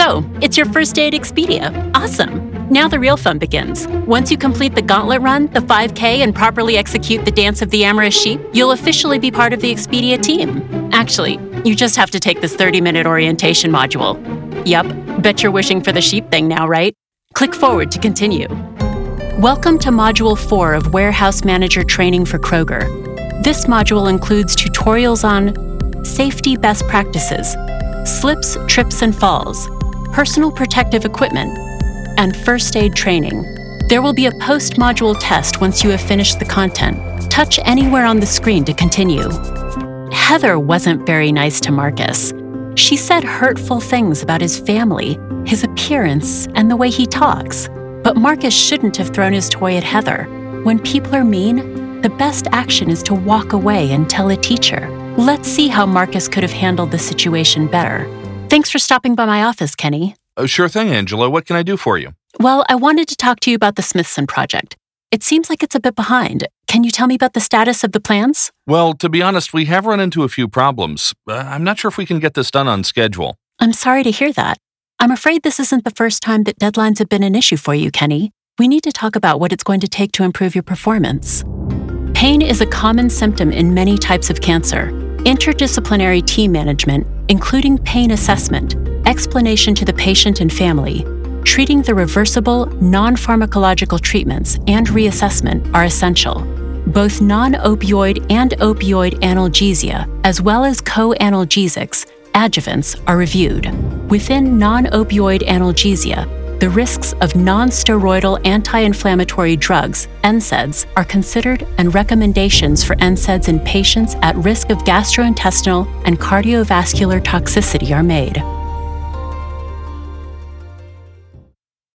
So, it's your first day at Expedia. Awesome. Now the real fun begins. Once you complete the gauntlet run, the 5K, and properly execute the Dance of the Amorous Sheep, you'll officially be part of the Expedia team. Actually, you just have to take this 30-minute orientation module. Yup, bet you're wishing for the sheep thing now, right? Click forward to continue. Welcome to Module 4 of Warehouse Manager Training for Kroger. This module includes tutorials on safety best practices, slips, trips, and falls, personal protective equipment, and first aid training. There will be a post-module test once you have finished the content. Touch anywhere on the screen to continue. Heather wasn't very nice to Marcus. She said hurtful things about his family, his appearance, and the way he talks. But Marcus shouldn't have thrown his toy at Heather. When people are mean, the best action is to walk away and tell a teacher. Let's see how Marcus could have handled the situation better. Thanks for stopping by my office, Kenny. Sure thing, Angela. What can I do for you? Well, I wanted to talk to you about the Smithson project. It seems like it's a bit behind. Can you tell me about the status of the plans? Well, to be honest, we have run into a few problems. I'm not sure if we can get this done on schedule. I'm sorry to hear that. I'm afraid this isn't the first time that deadlines have been an issue for you, Kenny. We need to talk about what it's going to take to improve your performance. Pain is a common symptom in many types of cancer. Interdisciplinary team management, including pain assessment, explanation to the patient and family, treating the reversible, non-pharmacological treatments, and reassessment are essential. Both non-opioid and opioid analgesia, as well as co-analgesics, adjuvants, are reviewed. Within non-opioid analgesia, the risks of non-steroidal anti-inflammatory drugs, NSAIDs, are considered, and recommendations for NSAIDs in patients at risk of gastrointestinal and cardiovascular toxicity are made.